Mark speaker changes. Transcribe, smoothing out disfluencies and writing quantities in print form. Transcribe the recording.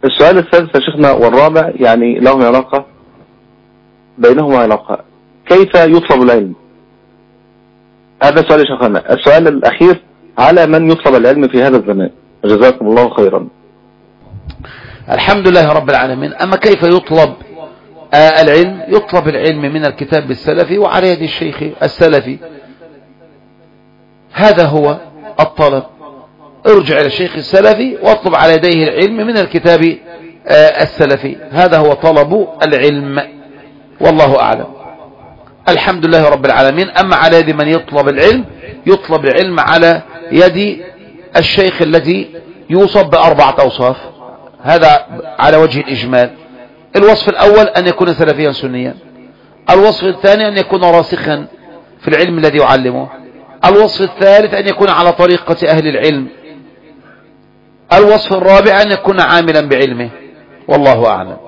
Speaker 1: السؤال الثالث يا شيخنا والرابع يعني لهم علاقة، بينهما علاقة، كيف يطلب العلم؟ هذا سؤال يا شيخنا. السؤال الأخير، على من يطلب العلم في هذا الزمان؟ جزاكم الله خيرا.
Speaker 2: الحمد لله رب العالمين. أما كيف يطلب العلم؟ يطلب العلم من الكتاب السلفي وعلى يد الشيخ السلفي، هذا هو الطلب. ارجع إلى الشيخ السلفي واطلب على يديه العلم من الكتاب السلفي، هذا هو طلب العلم، والله أعلم. الحمد لله رب العالمين. أما على يد من يطلب العلم، يطلب العلم على يد الشيخ الذي يوصف بأربعة أوصاف، هذا على وجه الإجمال. الوصف الأول أن يكون سلفيا سنيا، الوصف الثاني أن يكون راسخا في العلم الذي يعلمه، الوصف الثالث أن يكون على طريقة أهل العلم، الوصف الرابع أن يكون عاملا بعلمه، والله أعلم.